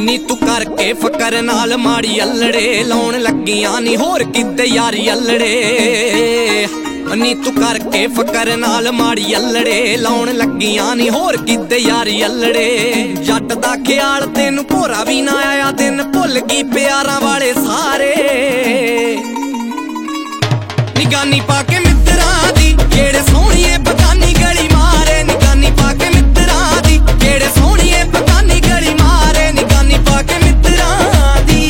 ਨੀ ਤੂੰ ਕਰਕੇ ਫਕਰ ਨਾਲ ਮਾੜੀ ਅਲੜੇ ਲਾਉਣ ਲੱਗੀਆਂ ਨੀ ਹੋਰ ਕਿਤੇ ਯਾਰੀ ਅਲੜੇ ਨੀ ਤੂੰ ਕਰਕੇ ਫਕਰ ਨਾਲ ਮਾੜੀ ਅਲੜੇ ਲਾਉਣ ਲੱਗੀਆਂ ਨੀ ਹੋਰ ਕਿਤੇ ਯਾਰੀ ਅਲੜੇ ਜੱਟ ਦਾ ਖਿਆਲ ਤੈਨੂੰ ਭੋਰਾ ਵੀ ਨਾ ਆਇਆ ਦਿਨ ਭੁੱਲ ਗਈ ਪਿਆਰਾਂ ਵਾਲੇ ਸਾਰੇ ਨਿਗਾਨੀ ਪਾ ਕੇ ਮਿੱਤਰਾਂ ਦੀ ਜਿਹੜੇ ਸੋਹਣੀਏ ਬਗਾਨੀ ਗਲੀ ਮਾਰੇ ਨਿਗਾਨੀ ਪਾ ਕੇ ਮਿੱਤਰਾਂ ਦੀ ਜਿਹੜੇ ਸੋਹਣੀਏ ਬਗਾਨੀ ਗਲੀ ਮਾਰੇ ਨਿਗਾਨੀ ਪਾ ਕੇ ਮਿੱਤਰਾਂ ਦੀ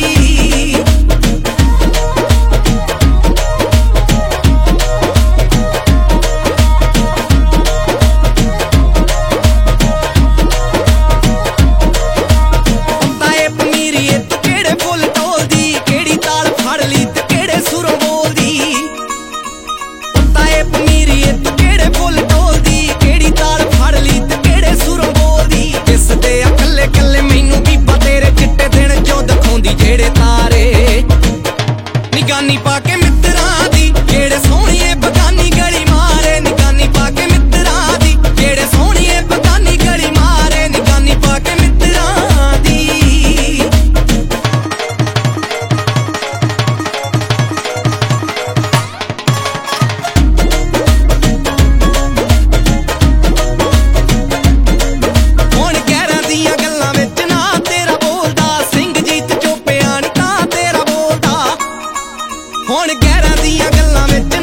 ਤਾਏ ਪਨੀਰੀਏ ਤੂੰ ਕਿਹੜੇ ਫੁੱਲ ਤੋਲਦੀ ਕਿਹੜੀ ਤਾਲ ਫੜ ਲਈ ਤੇ ਕਿਹੜੇ ਸੁਰੋਂ ਬੋਲਦੀ ਤਾਏ ਪਨੀਰੀਏ ਤੂੰ ਕਿਹੜੇ ਫੁੱਲ ਤੋਲਦੀ ਕਿਹੜੀ ਤਾਲ ਫੜ ਲਈ ਤੇ ਕਿਹੜੇ ਸੁਰੋਂ ਬੋਲਦੀ ਕਿਸ ਦੇ ਆ ਕੱਲੇ ਕੱਲੇ ਮੈਨੂੰ ਬੀਬਾ ਤੇਰੇ ਚਿੱਟੇ ਦਿਨ ਚੋਂ ਦਿਖਾਉਂਦੀ ਜਿਹੜੇ ਤਾਰੇ ਨਿਗਾਨੀ ਪਾ ਕੇ ਮਿੱਤਰਾਂ ਦੀ ਜਿਹੜੇ ਸੋਹਣੀਏ ਬਗਾਨੀ ਗਲੀ ਮਾਰੇ ਨਿਗਾਨੀ ਪਾ ਕੇ ਮਿੱਤਰਾਂ ਦੀ ਜਿਹੜੇ ਸੋਹਣੀਏ ਬਗਾਨੀ ਗਲੀ ਮਾਰੇ ਨਿਗਾਨੀ ਪਾ ਕੇ ਮਿੱਤਰਾਂ ਦੀ ਹੁਣ ਗਹਿਰਾਂ ਦੀਆਂ ਗੱਲਾਂ ਵਿੱਚ ਨਾ ਤੇਰਾ ਬੋਲਦਾ ਸਿੰਘ ਜੀਤ ਚੋਪਿਆ ਨੀ ਤਾਂ ਤੇਰਾ ਬੋਲਦਾ ਹੁਣ ਗਹਿਰਾਂ ਦੀਆਂ ਗੱਲਾਂ ਵਿੱਚ